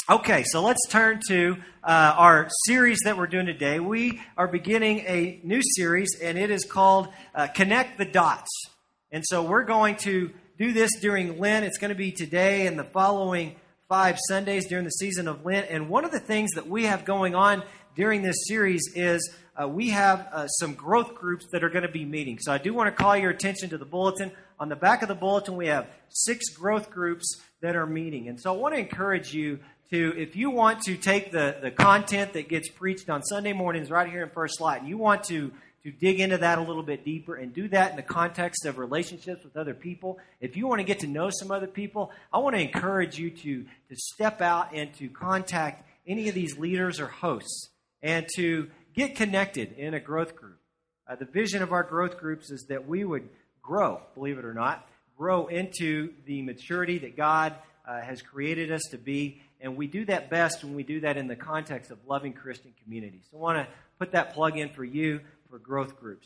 Okay, so let's turn to our series that we're doing today. We are beginning a new series, and it is called Connect the Dots. And so we're going to do this during Lent. It's going to be today and the following 5 Sundays during the season of Lent. And one of the things that we have going on during this series is we have some growth groups that are going to be meeting. So I do want to call your attention to the bulletin. On the back of the bulletin, we have 6 growth groups that are meeting. And so I want to encourage you to, if you want to take the content that gets preached on Sunday mornings right here in First Light, and you want to dig into that a little bit deeper and do that in the context of relationships with other people, if you want to get to know some other people, I want to encourage you to step out and to contact any of these leaders or hosts and to get connected in a growth group. The vision of our growth groups is that we would grow, believe it or not, grow into the maturity that God has created us to be. And we do that best when we do that in the context of loving Christian community. So I want to put that plug in for you for growth groups.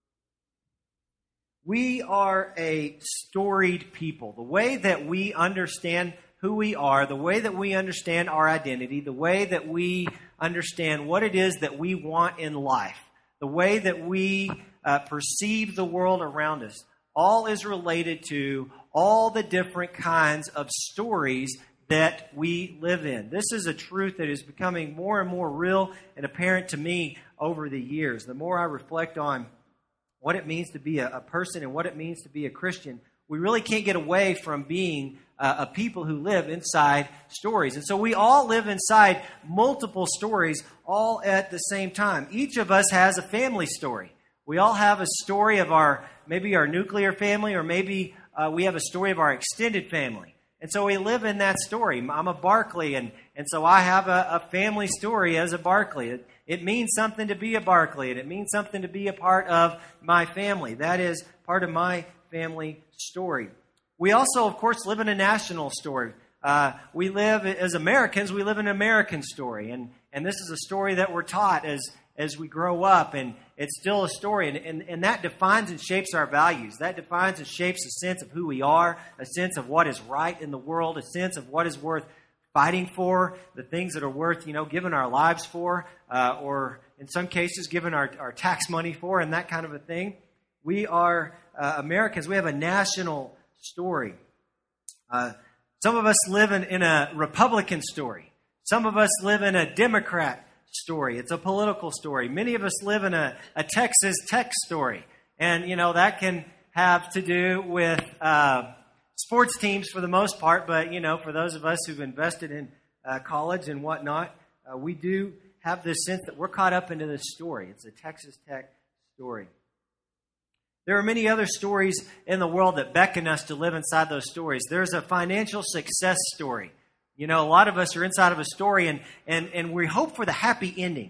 We are a storied people. The way that we understand who we are, the way that we understand our identity, the way that we understand what it is that we want in life, the way that we perceive the world around us, all is related to all the different kinds of stories that we live in. This is a truth that is becoming more and more real and apparent to me over the years. The more I reflect on what it means to be a person and what it means to be a Christian, we really can't get away from being a people who live inside stories. And so we all live inside multiple stories all at the same time. Each of us has a family story. We all have a story of maybe our nuclear family, or maybe we have a story of our extended family. And so we live in that story. I'm a Barclay, and so I have a family story as a Barclay. It means something to be a Barclay, and it means something to be a part of my family. That is part of my family story. We also, of course, live in a national story. We live, as Americans, we live in an American story. And this is a story that we're taught as we grow up, and it's still a story, and that defines and shapes our values. That defines and shapes a sense of who we are, a sense of what is right in the world, a sense of what is worth fighting for, the things that are worth, giving our lives for, or in some cases, giving our tax money for, and that kind of a thing. We are Americans. We have a national story. Some of us live in a Republican story. Some of us live in a Democrat story. It's a political story. Many of us live in a Texas Tech story. And, that can have to do with sports teams for the most part. But, for those of us who've invested in college and whatnot, we do have this sense that we're caught up into this story. It's a Texas Tech story. There are many other stories in the world that beckon us to live inside those stories. There's a financial success story. A lot of us are inside of a story, and we hope for the happy ending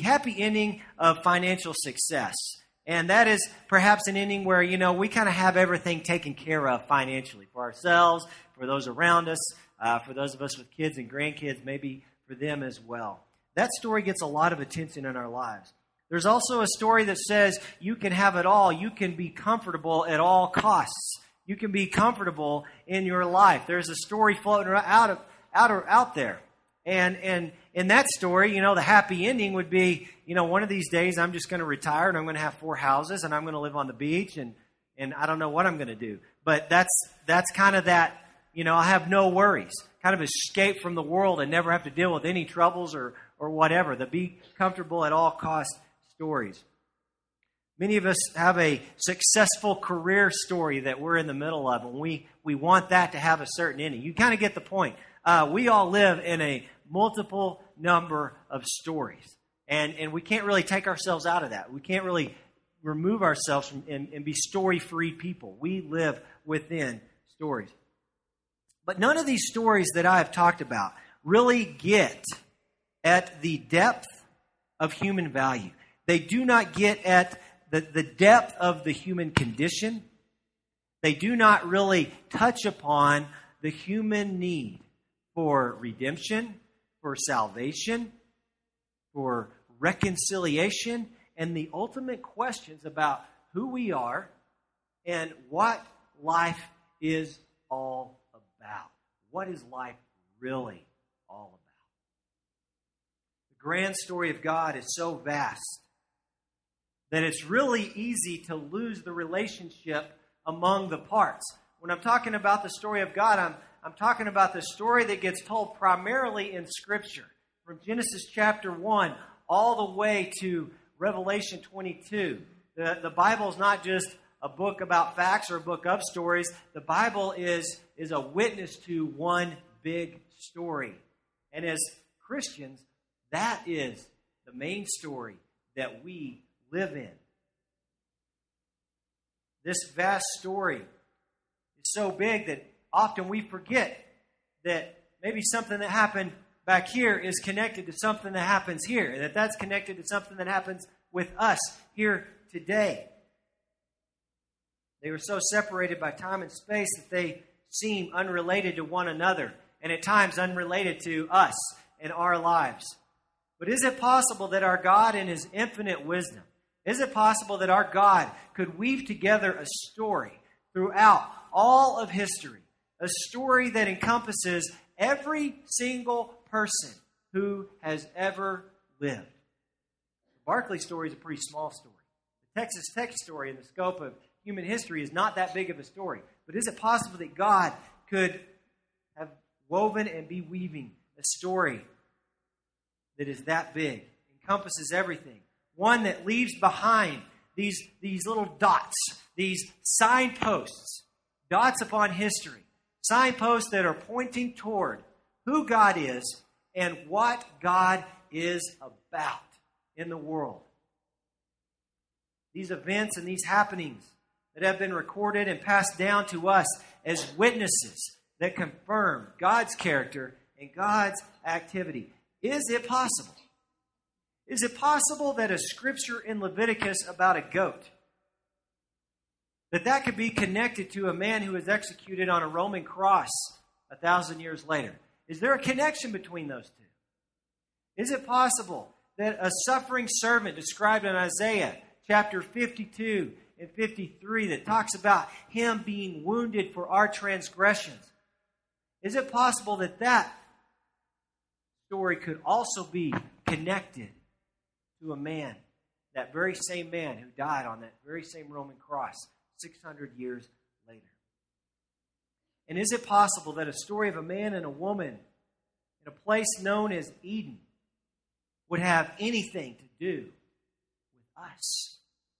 of financial success. And that is perhaps an ending where, we kind of have everything taken care of financially for ourselves, for those around us, for those of us with kids and grandkids, maybe for them as well. That story gets a lot of attention in our lives. There's also a story that says you can have it all. You can be comfortable at all costs. You can be comfortable in your life. There's a story floating out there. And in that story, the happy ending would be, one of these days I'm just going to retire and I'm going to have 4 houses and I'm going to live on the beach and I don't know what I'm going to do. But that's kind of that, I have no worries, kind of escape from the world and never have to deal with any troubles or whatever. The be comfortable at all costs stories. Many of us have a successful career story that we're in the middle of, and we want that to have a certain ending. You kind of get the point. We all live in a multiple number of stories, and we can't really take ourselves out of that. We can't really remove ourselves from and be story-free people. We live within stories. But none of these stories that I have talked about really get at the depth of human value. They do not get at the depth of the human condition. They do not really touch upon the human need for redemption, for salvation, for reconciliation, and the ultimate questions about who we are and what life is all about. What is life really all about? grand story of God is so vast that it's really easy to lose the relationship among the parts. When I'm talking about the story of God, I'm talking about the story that gets told primarily in Scripture. From Genesis chapter 1 all the way to Revelation 22. The Bible is not just a book about facts or a book of stories. The Bible is a witness to one big story. And as Christians, that is the main story that we live in. This vast story is so big that often we forget that maybe something that happened back here is connected to something that happens here, and that's connected to something that happens with us here today. They were so separated by time and space that they seem unrelated to one another, and at times unrelated to us and our lives. But is it possible that our God in His infinite wisdom, is it possible that our God could weave together a story throughout all of history, a story that encompasses every single person who has ever lived? The Barclay story is a pretty small story. The Texas Tech story in the scope of human history is not that big of a story. But is it possible that God could have woven and be weaving a story that is that big, encompasses everything? One that leaves behind these little dots, these signposts, dots upon history, signposts that are pointing toward who God is and what God is about in the world. These events and these happenings that have been recorded and passed down to us as witnesses that confirm God's character and God's activity. Is it possible? Is it possible that a scripture in Leviticus about a goat, that could be connected to a man who was executed on a Roman cross 1,000 years later? Is there a connection between those two? Is it possible that a suffering servant described in Isaiah chapter 52 and 53 that talks about Him being wounded for our transgressions, is it possible that story could also be connected to a man, that very same man who died on that very same Roman cross 600 years later? And is it possible that a story of a man and a woman in a place known as Eden would have anything to do with us?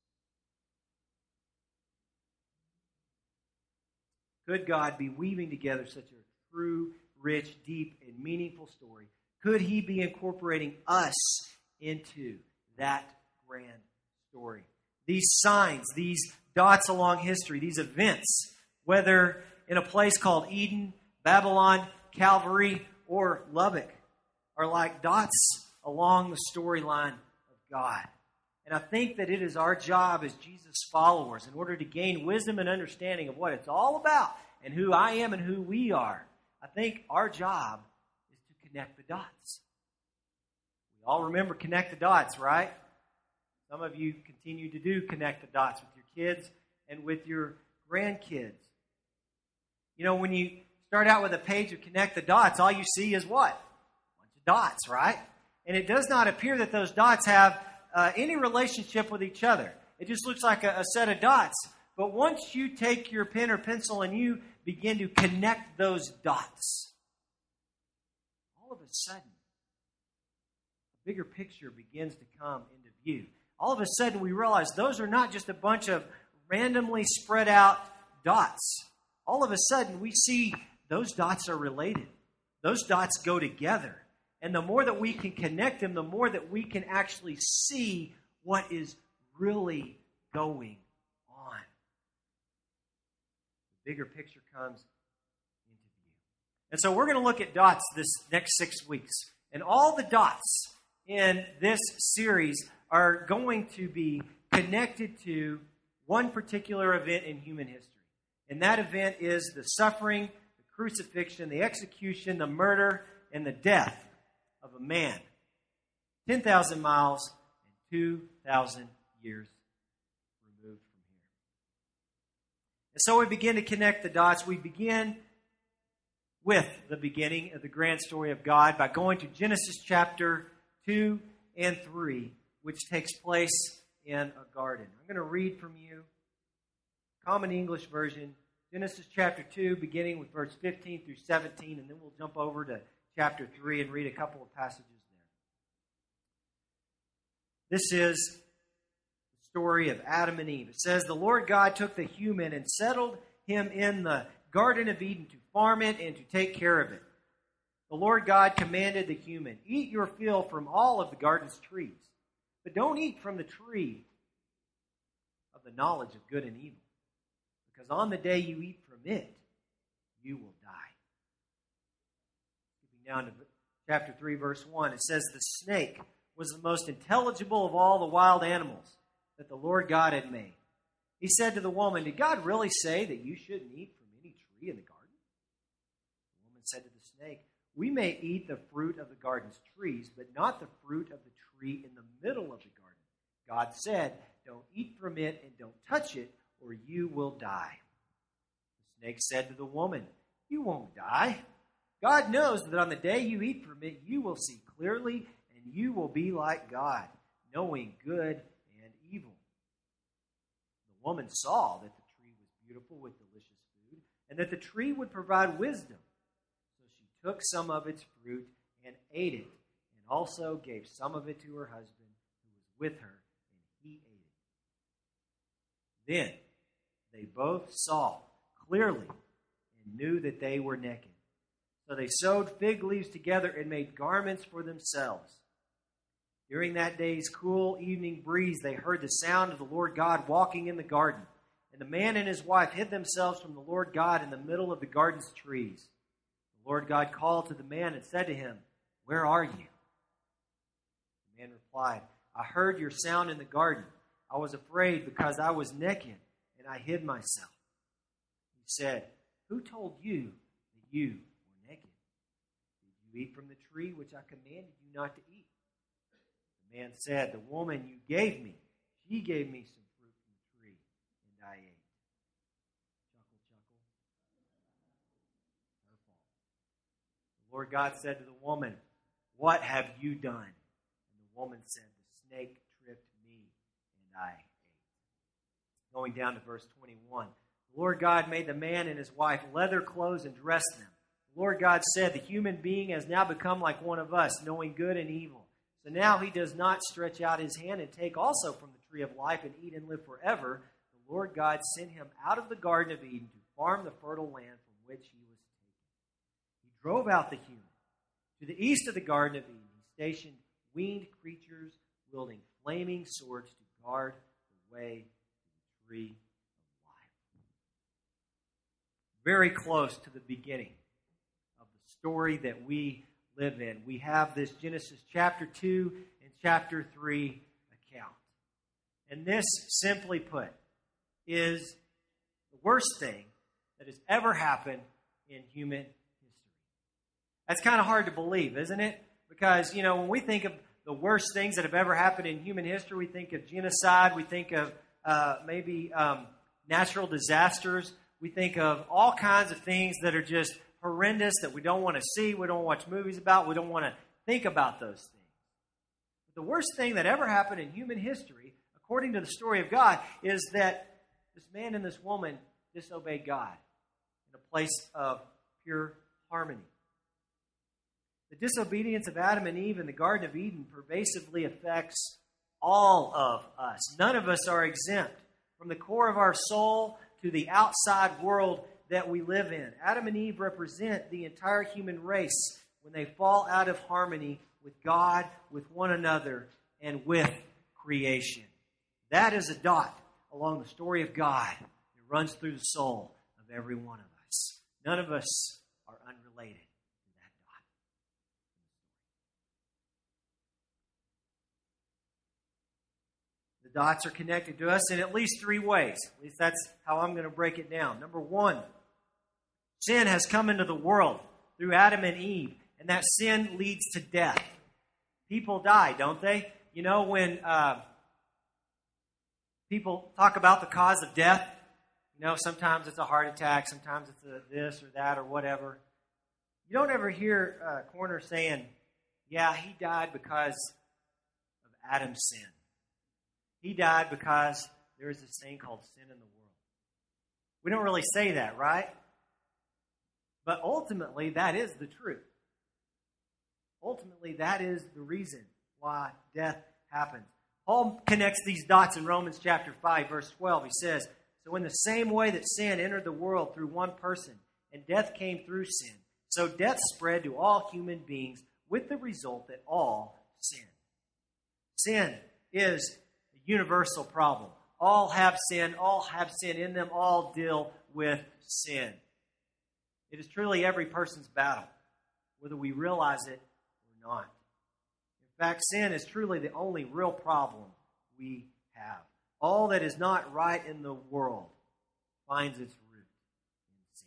Could God be weaving together such a true, rich, deep, and meaningful story? Could He be incorporating us into that grand story? These signs, these dots along history, these events, whether in a place called Eden, Babylon, Calvary, or Lubbock, are like dots along the storyline of God. And I think that it is our job as Jesus followers, in order to gain wisdom and understanding of what it's all about and who I am and who we are, I think our job is to connect the dots. We all remember connect the dots, right? Some of you continue to do connect the dots with your kids and with your grandkids. You know, when you start out with a page of connect the dots, all you see is what? A bunch of dots, right? And it does not appear that those dots have any relationship with each other. It just looks like a set of dots. But once you take your pen or pencil and you begin to connect those dots, all of a sudden, a bigger picture begins to come into view. All of a sudden, we realize those are not just a bunch of randomly spread out dots. All of a sudden, we see those dots are related. Those dots go together. And the more that we can connect them, the more that we can actually see what is really going on. The bigger picture comes into view. And so we're going to look at dots this next 6 weeks. And all the dots in this series are going to be connected to one particular event in human history. And that event is the suffering, the crucifixion, the execution, the murder, and the death of a man 10,000 miles and 2,000 years removed from here. And so we begin to connect the dots. We begin with the beginning of the grand story of God by going to Genesis chapter 2 and 3, which takes place in a garden. I'm going to read from you, Common English Version, Genesis chapter 2, beginning with verse 15 through 17, and then we'll jump over to chapter 3 and read a couple of passages there. This is the story of Adam and Eve. It says, "The Lord God took the human and settled him in the Garden of Eden to farm it and to take care of it. The Lord God commanded the human, 'Eat your fill from all of the garden's trees, but don't eat from the tree of the knowledge of good and evil, because on the day you eat from it, you will die.'" Skipping down to chapter 3, verse 1, it says, "The snake was the most intelligible of all the wild animals that the Lord God had made. He said to the woman, 'Did God really say that you shouldn't eat from any tree in the garden?' The woman said to the snake, 'We may eat the fruit of the garden's trees, but not the fruit of the tree in the middle of the garden. God said, don't eat from it and don't touch it, or you will die.' The snake said to the woman, 'You won't die. God knows that on the day you eat from it, you will see clearly, and you will be like God, knowing good and evil.' The woman saw that the tree was beautiful with delicious food, and that the tree would provide wisdom. So she took some of its fruit and ate it, and also gave some of it to her husband who was with her, and he ate it. Then they both saw clearly and knew that they were naked. So they sewed fig leaves together and made garments for themselves. During that day's cool evening breeze, they heard the sound of the Lord God walking in the garden. And the man and his wife hid themselves from the Lord God in the middle of the garden's trees. The Lord God called to the man and said to him, 'Where are you?' The man replied, 'I heard your sound in the garden. I was afraid because I was naked, and I hid myself.' He said, 'Who told you that you were naked? Did you eat from the tree which I commanded you not to eat?' The man said, 'The woman you gave me, she gave me some fruit from the tree, and I ate.'" Chuckle, chuckle. Her fault. The Lord God said to the woman, "What have you done?" And the woman said, "The snake tricked me, and I ate." Going down to verse 21. The Lord God made the man and his wife leather clothes and dressed them. The Lord God said, "The human being has now become like one of us, knowing good and evil. So now he does not stretch out his hand and take also from the tree of life and eat and live forever." The Lord God sent him out of the Garden of Eden to farm the fertile land from which he was taken. He drove out the human. To the east of the Garden of Eden, he stationed winged creatures wielding flaming swords to guard the way to the tree of life. Very close to the beginning of the story that we live in, we have this Genesis chapter 2 and chapter 3 account. And this, simply put, is the worst thing that has ever happened in human history. That's kind of hard to believe, isn't it? Because, when we think of the worst things that have ever happened in human history, we think of genocide, we think of maybe natural disasters, we think of all kinds of things that are just horrendous that we don't want to see, we don't watch movies about, we don't want to think about those things. But the worst thing that ever happened in human history, according to the story of God, is that this man and this woman disobeyed God in a place of pure harmony. The disobedience of Adam and Eve in the Garden of Eden pervasively affects all of us. None of us are exempt. From the core of our soul to the outside world that we live in. Adam and Eve represent the entire human race when they fall out of harmony with God, with one another, and with creation. That is a dot along the story of God that runs through the soul of every one of us. None of us are unrelated to that dot. The dots are connected to us in at least three ways. At least that's how I'm going to break it down. Number one, sin has come into the world through Adam and Eve, and that sin leads to death. People die, don't they? When people talk about the cause of death, sometimes it's a heart attack, sometimes it's a this or that or whatever. You don't ever hear a coroner saying, Yeah, he died because of Adam's sin. He died because there is this thing called sin in the world. We don't really say that, right? But ultimately, that is the truth. Ultimately, that is the reason why death happens. Paul connects these dots in Romans chapter 5, verse 12. He says, "So in the same way that sin entered the world through one person, and death came through sin, so death spread to all human beings with the result that all sin." Sin is a universal problem. All have sin in them, all deal with sin. It is truly every person's battle, whether we realize it or not. In fact, sin is truly the only real problem we have. All that is not right in the world finds its root in sin.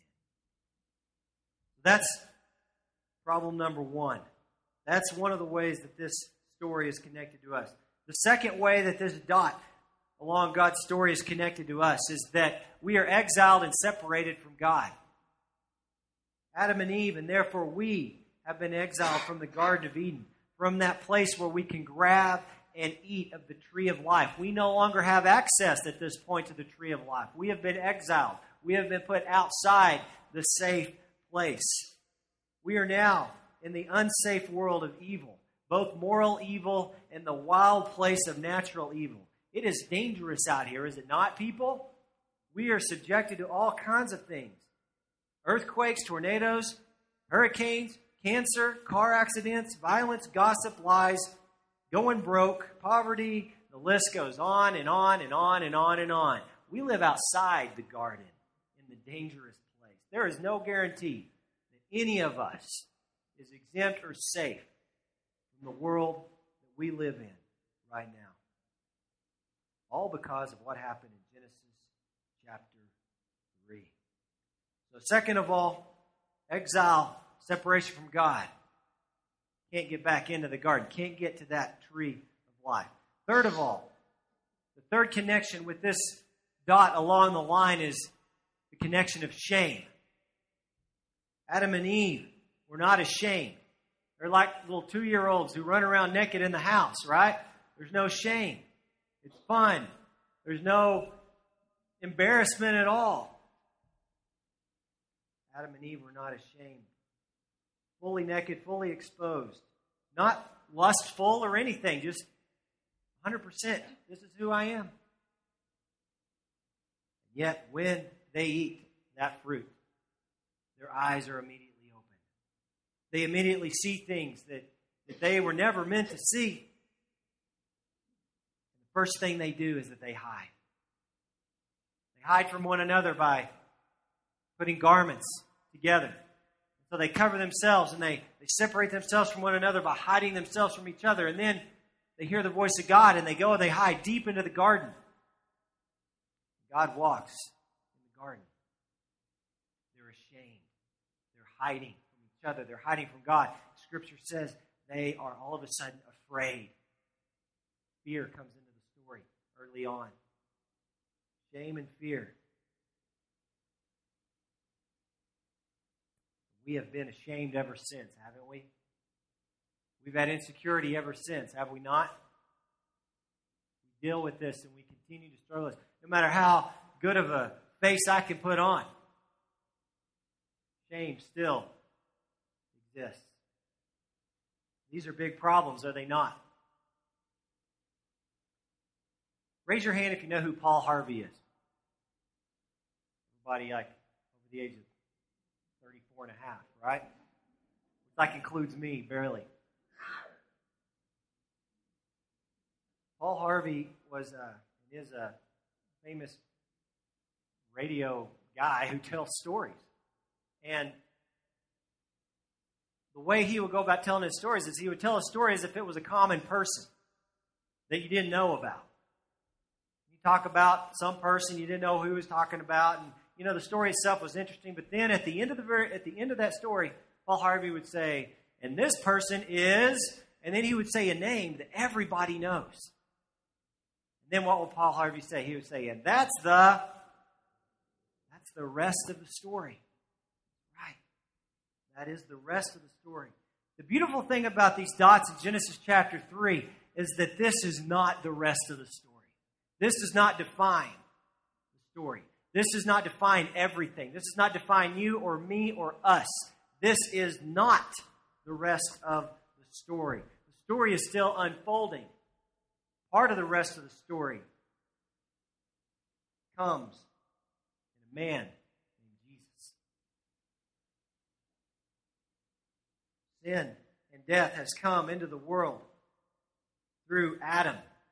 That's problem number one. That's one of the ways that this story is connected to us. The second way that this dot along God's story is connected to us is that we are exiled and separated from God. Adam and Eve, and therefore we have been exiled from the Garden of Eden, from that place where we can grab and eat of the tree of life. We no longer have access at this point to the tree of life. We have been exiled. We have been put outside the safe place. We are now in the unsafe world of evil, both moral evil and the wild place of natural evil. It is dangerous out here, is it not, people? We are subjected to all kinds of things. Earthquakes, tornadoes, hurricanes, cancer, car accidents, violence, gossip, lies, going broke, poverty. The list goes on and on and on and on and on. We live outside the garden in the dangerous place. There is no guarantee that any of us is exempt or safe from the world that we live in right now. All because of what happened in Genesis chapter 3. So second of all, exile, separation from God. Can't get back into the garden. Can't get to that tree of life. Third of all, the third connection with this dot along the line is the connection of shame. Adam and Eve were not ashamed. They're like little 2-year-olds who run around naked in the house, right? There's no shame. It's fun. There's no embarrassment at all. Adam and Eve were not ashamed. Fully naked, fully exposed. Not lustful or anything, just 100%. This is who I am. Yet when they eat that fruit, their eyes are immediately open. They immediately see things that they were never meant to see. First thing they do is that they hide. They hide from one another by putting garments together. So they cover themselves and they separate themselves from one another by hiding themselves from each other. And then they hear the voice of God and they go and they hide deep into the garden. God walks in the garden. They're ashamed. They're hiding from each other. They're hiding from God. Scripture says they are all of a sudden afraid. Fear comes into the story early on. Shame and fear. We have been ashamed ever since, haven't we? We've had insecurity ever since, have we not? We deal with this and we continue to struggle. No matter how good of a face I can put on, shame still exists. These are big problems, are they not? Raise your hand if you know who Paul Harvey is. Everybody like over the age of 34 and a half, right? That includes me, barely. Paul Harvey is a famous radio guy who tells stories. And the way he would go about telling his stories is he would tell a story as if it was a common person that you didn't know about. You talk about some person you didn't know who he was talking about, and the story itself was interesting. But then at the end of that story, Paul Harvey would say, "And this person is," and then he would say a name that everybody knows. And then what would Paul Harvey say? He would say, "And that's the rest of the story." Right. That is the rest of the story. The beautiful thing about these dots in Genesis chapter 3 is that this is not the rest of the story. This does not define the story. This does not define everything. This does not define you or me or us. This is not the rest of the story. The story is still unfolding. Part of the rest of the story comes in a man named Jesus. Sin and death has come into the world through Adam.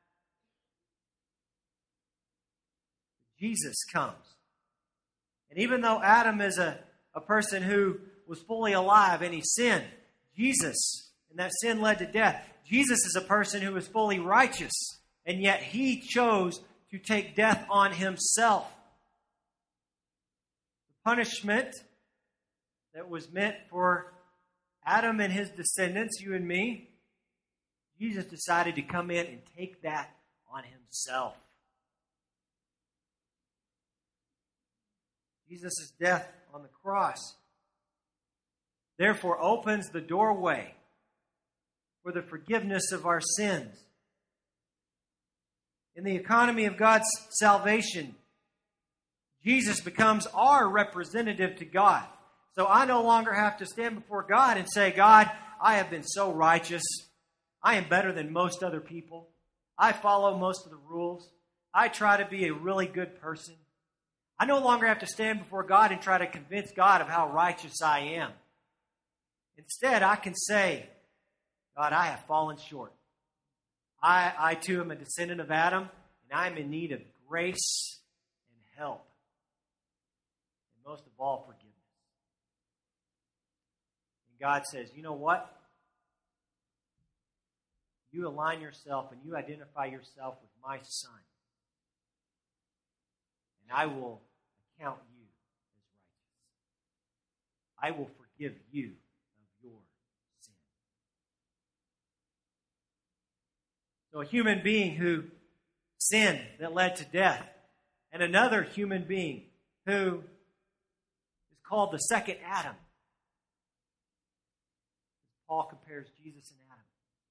Jesus comes. And even though Adam is a person who was fully alive and he sinned, Jesus, and that sin led to death, Jesus is a person who is fully righteous, and yet he chose to take death on himself. The punishment that was meant for Adam and his descendants, you and me, Jesus decided to come in and take that on himself. Jesus' death on the cross therefore opens the doorway for the forgiveness of our sins. In the economy of God's salvation, Jesus becomes our representative to God. So I no longer have to stand before God and say, God, I have been so righteous. I am better than most other people. I follow most of the rules. I try to be a really good person. I no longer have to stand before God and try to convince God of how righteous I am. Instead, I can say, God, I have fallen short. I too am a descendant of Adam, and I am in need of grace and help. And most of all, forgiveness. And God says, you know what? You align yourself and you identify yourself with my Son. And I will account you as righteous. I will forgive you of your sin. So a human being who sinned that led to death, and another human being who is called the second Adam. Paul compares Jesus and Adam.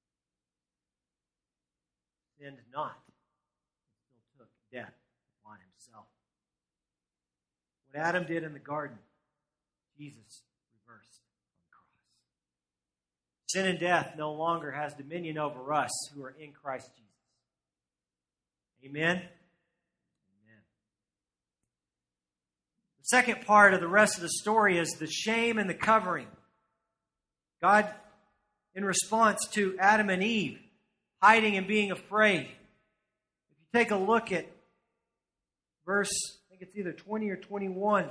Sinned not, and still took death upon himself. What Adam did in the garden, Jesus reversed on the cross. Sin and death no longer has dominion over us who are in Christ Jesus. Amen? Amen. The second part of the rest of the story is the shame and the covering. God, in response to Adam and Eve, hiding and being afraid. If you take a look at verse, I think it's either 20 or 21.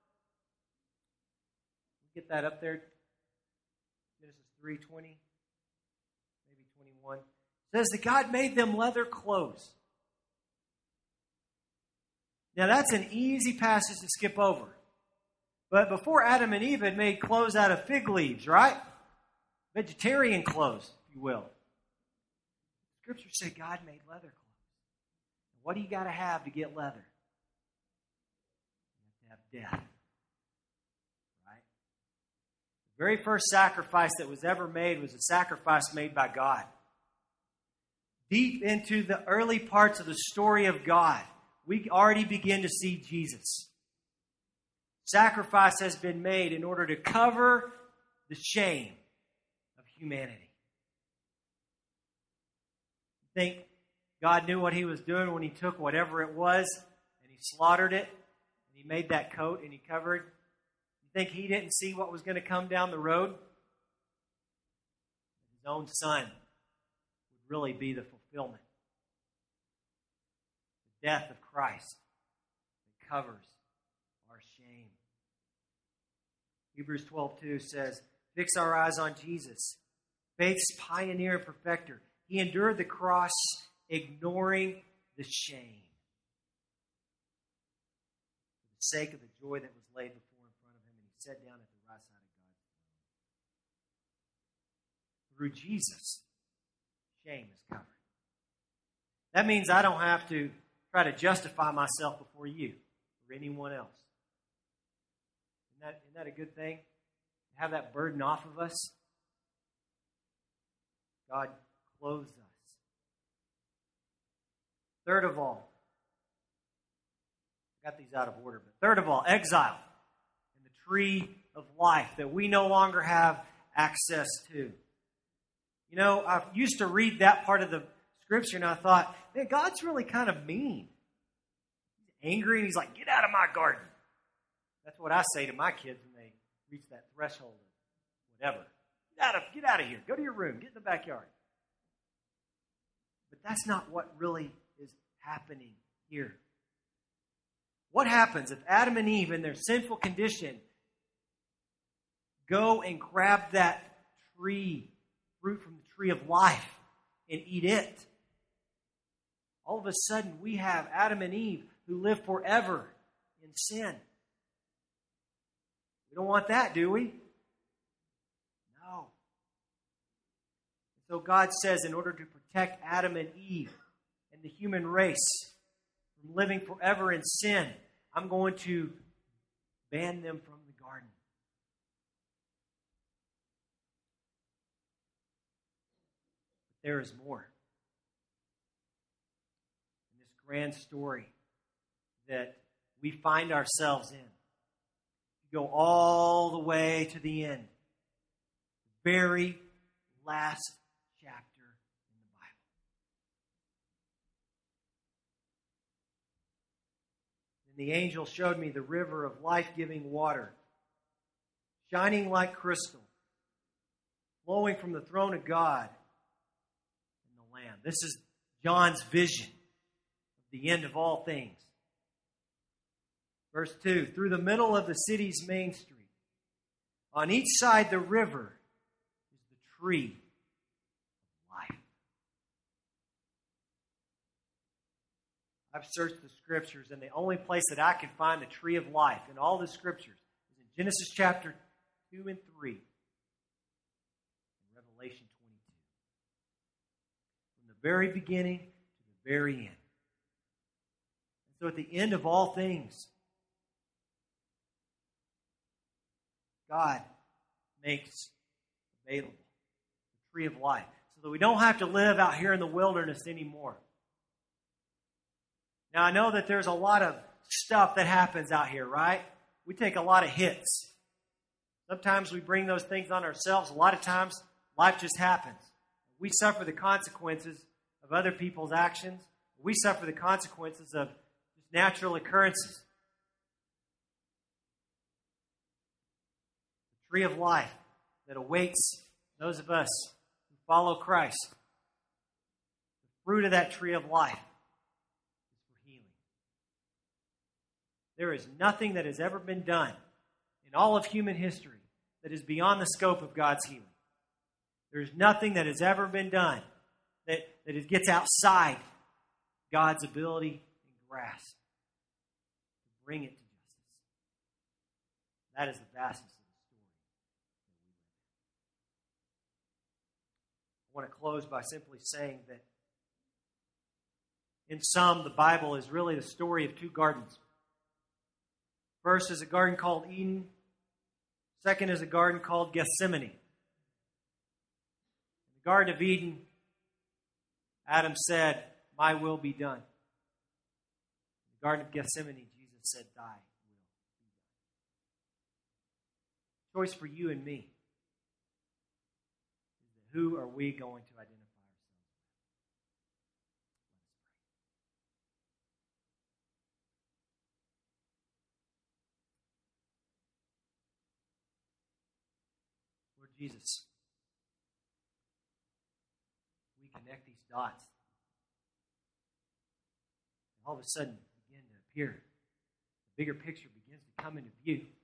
Get that up there. Genesis 3:20, maybe 21. It says that God made them leather clothes. Now that's an easy passage to skip over. But before Adam and Eve had made clothes out of fig leaves, right? Vegetarian clothes, if you will. Scripture said God made leather clothes. What do you got to have to get leather? You have to have death. Right? The very first sacrifice that was ever made was a sacrifice made by God. Deep into the early parts of the story of God, we already begin to see Jesus. Sacrifice has been made in order to cover the shame of humanity. Think God knew what he was doing when he took whatever it was and he slaughtered it and he made that coat and he covered? You think he didn't see what was going to come down the road? His own Son would really be the fulfillment. The death of Christ that covers our shame. Hebrews 12:2 says, fix our eyes on Jesus, faith's pioneer and perfecter. He endured the cross, ignoring the shame. For the sake of the joy that was laid before in front of him, and he sat down at the right side of God's throne. Through Jesus, shame is covered. That means I don't have to try to justify myself before you or anyone else. Isn't that a good thing? To have that burden off of us? God clothes us. Third of all, I got these out of order, but third of all, exile and the tree of life that we no longer have access to. You know, I used to read that part of the Scripture and I thought, man, God's really kind of mean. He's angry and he's like, get out of my garden. That's what I say to my kids when they reach that threshold of whatever. Get out of here. Go to your room. Get in the backyard. But that's not what really is happening here. What happens if Adam and Eve, in their sinful condition, go and grab that fruit from the tree of life, and eat it? All of a sudden, we have Adam and Eve who live forever in sin. We don't want that, do we? No. So God says, in order to protect Adam and Eve and the human race from living forever in sin, I'm going to ban them from the garden. But there is more. In this grand story that we find ourselves in, go all the way to the end, the very last chapter in the Bible. And the angel showed me the river of life-giving water, shining like crystal, flowing from the throne of God and the Lamb. This is John's vision of the end of all things. Verse 2, through the middle of the city's main street, on each side the river is the tree of life. I've searched the Scriptures, and the only place that I can find the tree of life in all the Scriptures is in Genesis chapter 2 and 3, and Revelation 22. From the very beginning to the very end. And so at the end of all things, God makes available the tree of life so that we don't have to live out here in the wilderness anymore. Now, I know that there's a lot of stuff that happens out here, right? We take a lot of hits. Sometimes we bring those things on ourselves. A lot of times, life just happens. We suffer the consequences of other people's actions. We suffer the consequences of just natural occurrences. Tree of life that awaits those of us who follow Christ. The fruit of that tree of life is for healing. There is nothing that has ever been done in all of human history that is beyond the scope of God's healing. There is nothing that has ever been done that gets outside God's ability and grasp to bring it to justice. That is the vastness. I want to close by simply saying that in sum, the Bible is really the story of two gardens. First is a garden called Eden. Second is a garden called Gethsemane. In the Garden of Eden, Adam said, "My will be done." In the Garden of Gethsemane, Jesus said, "Thy will be done." Choice for you and me. Who are we going to identify ourselves with? Lord Jesus, we connect these dots. And all of a sudden begin to appear. The bigger picture begins to come into view.